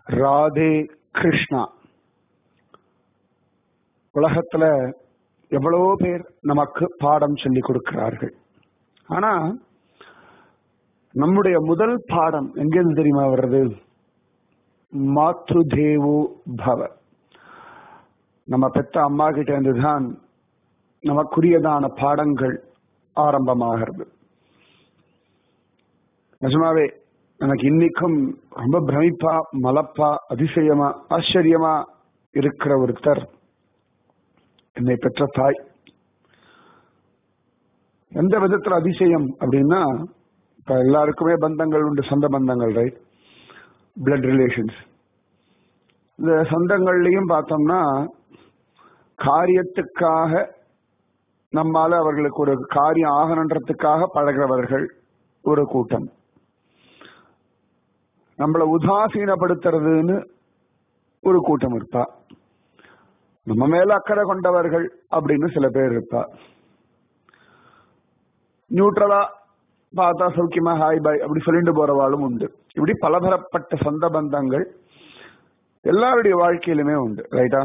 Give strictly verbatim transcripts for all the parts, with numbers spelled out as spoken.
ராதே கிருஷ்ணா. உலகத்துல எவ்வளவோ பேர் நமக்கு பாடம் சொல்லி கொடுக்கிறார்கள். ஆனா நம்முடைய முதல் பாடம் எங்கிருந்து தெரியுமா வர்றது? மாத்ரு தேவோ பவ. நம்ம பெத்த அம்மா கிட்ட இருந்துதான் நமக்குரியதான பாடங்கள் ஆரம்பமாகிறது. நிஜமாவே எனக்கு இன்னைக்கும் ரொம்ப பிரமிப்பா, மலப்பா, அதிசயமா, ஆச்சரியமா இருக்கிற ஒருத்தர் என்னை பெற்ற தாய். எந்த விதத்துல அதிசயம் அப்படின்னா, இப்ப எல்லாருக்குமே பந்தங்கள் உண்டு, சொந்த பந்தங்கள், ரைட்? Blood relations. இந்த சொந்தங்கள்லையும் பார்த்தோம்னா காரியத்துக்காக நம்மால அவர்களுக்கு ஒரு காரியம் ஆகணுன்றதுக்காக பழகிறவர்கள் ஒரு கூட்டம். நம்மளை உதாசீனப்படுத்துறதுன்னு ஒரு கூட்டம் இருப்பா. நம்ம மேல அக்கறை கொண்டவர்கள் அப்படின்னு சில பேர் இருப்பா. நியூட்ரலா பார்த்தா சௌக்கியமா ஹாய் பாய் அப்படி சொல்லிட்டு போறவாளும் உண்டு. இப்படி பலதரப்பட்ட சொந்த பந்தங்கள் எல்லாருடைய வாழ்க்கையிலுமே உண்டு, ரைட்டா?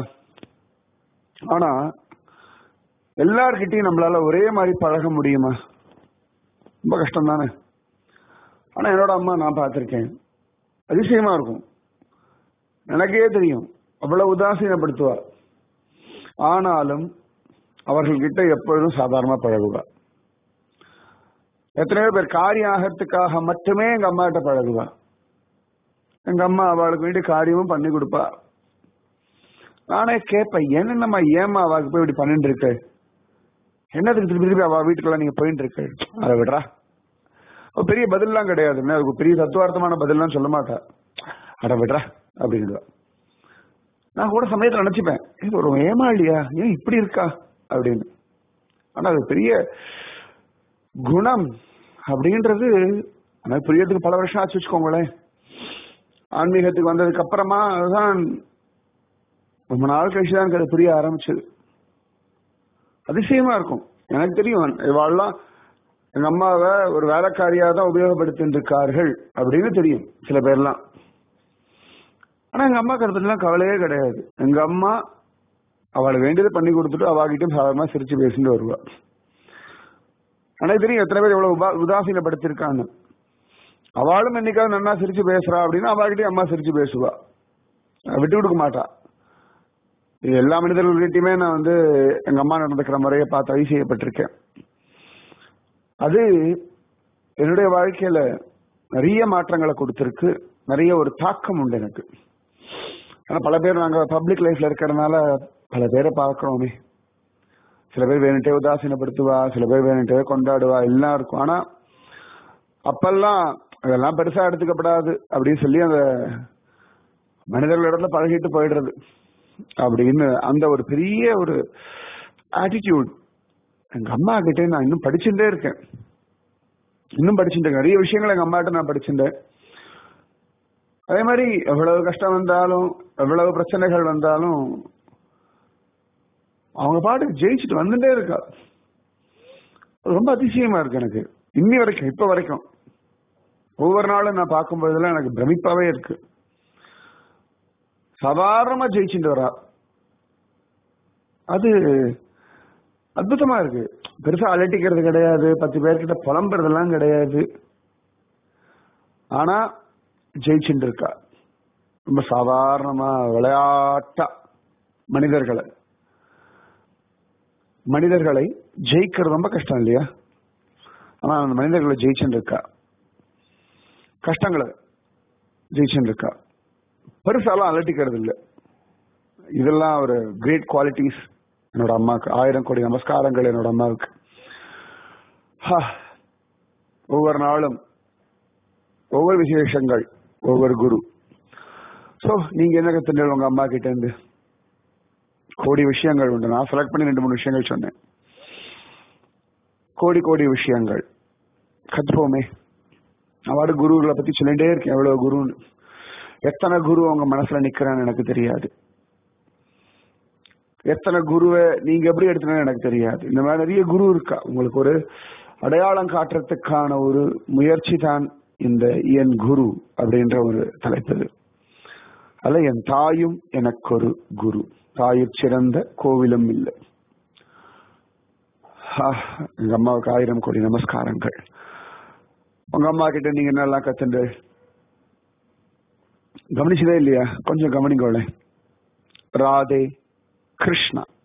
ஆனா எல்லார்கிட்டையும் நம்மளால ஒரே மாதிரி பழக முடியுமா? ரொம்ப கஷ்டம் தானே. ஆனா என்னோட அம்மா நான் பார்த்திருக்கேன், அதிசயமா இருக்கும். எனக்கே தெரியும் அவ்வளவு உதாசீனப்படுத்துவா. ஆனாலும் அவர்கள்கிட்ட எப்பொழுதும் சாதாரணமா பழகுவா. எத்தனையோ பேர் காரியம் ஆகிறதுக்காக மட்டுமே எங்க அம்மா கிட்ட பழகுவா. எங்க அம்மா அவளுக்கு வேண்டிய காரியமும் பண்ணி கொடுப்பா. நானே கேட்பேன், என்னம்மா ஏமா அவளுக்கு போய் இப்படி பண்ணிட்டு இருக்கு, என்னதுக்கு திருப்பி திருப்பி அவ வீட்டுக்குள்ள நீங்க போயிட்டு இருக்கு, அதை விடுறா. பெரிய பதில்லாம் கிடையாது, அதுக்கு பெரிய தத்துவார்த்தமான பதில்லாம் சொல்ல மாட்டா. அட விடுறா அப்படின்னுவா. நான் கூட சமயத்தில் நினைச்சுப்பேன், இது ஒரு ஏமாளியா, ஏன் இப்படி இருக்கா அப்படின்னு. ஆனா அது பெரிய குணம் அப்படின்றது எனக்கு புரியறதுக்கு பல வருஷம் ஆச்சு வச்சுக்கோங்களேன். ஆன்மீகத்துக்கு வந்ததுக்கு அப்புறமா அதுதான் ரொம்ப நாள் கழிச்சுதான் எனக்கு அது புரிய ஆரம்பிச்சது. அதிசயமா இருக்கும். எனக்கு தெரியும் இவாள்லாம் எங்க அம்மாவை ஒரு வேலைக்காரியா தான் உபயோகப்படுத்திட்டு இருக்கார்கள் அப்படின்னு தெரியும் சில பேர்லாம். ஆனா எங்க அம்மா கருத்துலாம் கவலையே கிடையாது. எங்க அம்மா அவளை வேண்டியதை பண்ணி கொடுத்துட்டு அவாகிட்டும் சாதாரணமா சிரிச்சு பேசிட்டு வருவா. எனக்கு தெரியும் எத்தனை பேர் எவ்வளவு உபா உதாசீனப்படுத்திருக்காங்க. அவளும் என்னைக்காவது நன்னா சிரிச்சு பேசுறா அப்படின்னா அவாகிட்டையும் அம்மா சிரிச்சு பேசுவா, விட்டு கொடுக்க மாட்டா. இது எல்லா மனிதர்கள்கிட்டயுமே நான் வந்து எங்க அம்மா நடந்துக்கிற முறையை பார்த்து அதிசயப்பட்டிருக்கேன். அது என்னுடைய வாழ்க்கையில நிறைய மாற்றங்களை கொடுத்திருக்கு, நிறைய ஒரு தாக்கம் உண்டு எனக்கு. ஆனா பல பேர் நாங்க பப்ளிக் லைஃப்ல இருக்கிறதுனால பல பேரை பார்க்கிறோமே. சில பேர் வேணுட்டே உதாசீனப்படுத்துவா, சில பேர் வேணுட்டே கொண்டாடுவா, எல்லாம் இருக்கும். ஆனா அப்பெல்லாம் அதெல்லாம் பெருசா எடுத்துக்கப்படாது அப்படின்னு சொல்லி அந்த மனிதர்களிடத்துல பழகிட்டு போயிடுறது அப்படின்னு அந்த ஒரு பெரிய ஒரு ஆட்டிடியூட் எங்க அம்மா கிட்டே நான் இன்னும் படிச்சுட்டே இருக்கேன். இன்னும் படிச்சுட்டேன் நிறைய விஷயங்கள் எங்க அம்மா கிட்ட நான் படிச்சுட்டேன். அதே மாதிரி எவ்வளவு கஷ்டம் வந்தாலும் எவ்வளவு பிரச்சனைகள் வந்தாலும் அவங்க பாட்டுக்கு ஜெயிச்சுட்டு வந்துட்டே இருக்கா. ரொம்ப அதிசயமா இருக்கு எனக்கு இன்னி வரைக்கும், இப்ப வரைக்கும். ஒவ்வொரு நாளும் நான் பார்க்கும்போதெல்லாம் எனக்கு பிரமிப்பாவே இருக்கு. சாதாரணமா ஜெயிச்சுட்டு வரா. அது அற்புதமா இருக்கு. பெருசா அலட்டிக்கிறது கிடையாது, பத்து பேர்கிட்ட புலம்புறதெல்லாம் கிடையாது. ஆனா ஜெயிச்சுட்டு இருக்கா. ரொம்ப சாதாரணமா விளையாட்டா மனிதர்களை மனிதர்களை ஜெயிக்கிறது ரொம்ப கஷ்டம் இல்லையா? ஆனா அந்த மனிதர்களை ஜெயிச்சுட்டு இருக்கா, கஷ்டங்களை ஜெயிச்சுட்டு இருக்கா. பெருசாலாம் அலட்டிக்கிறது இல்லை. இதெல்லாம் ஒரு கிரேட் குவாலிட்டிஸ் என்னோட அம்மாவுக்கு. ஆயிரம் கோடி நமஸ்காரங்கள் என்னோட அம்மாவுக்கு. ஒவ்வொரு நாளும் ஒவ்வொரு விசேஷங்கள், ஒவ்வொரு குரு. ஸோ நீங்க என்ன கத்துட்டு உங்க அம்மா கிட்ட இருந்து? கோடி விஷயங்கள் உண்டு. நான் செலக்ட் பண்ணி ரெண்டு மூணு விஷயங்கள் சொன்னேன். கோடி கோடி விஷயங்கள் கத்துப்போமே. அவாடு குருகளை பத்தி சொல்லிட்டே இருக்கேன், எவ்வளவு குருன்னு. எத்தனை குரு அவங்க மனசுல நிக்கிறான்னு எனக்கு தெரியாது. எத்தனை குருவை நீங்க எப்படி எடுத்துன்னு எனக்கு தெரியாது. இந்த மாதிரி நிறைய குரு இருக்கா. உங்களுக்கு ஒரு அடையாளம் காட்டுறதுக்கான ஒரு முயற்சி தான் இந்த என் குரு அப்படின்ற ஒரு தலைப்பு. அல்ல என் தாயும் எனக்கு ஒரு குரு, தாயிற் சிறந்த கோவிலும் இல்லை. எங்க அம்மாவுக்கு ஆயிரம் கோடி நமஸ்காரங்கள். உங்க அம்மா கிட்ட நீங்க என்னெல்லாம் கத்துண்டு கவனிச்சதே இல்லையா? கொஞ்சம் கவனிக்கோளே. ராதே கிருஷ்ணா.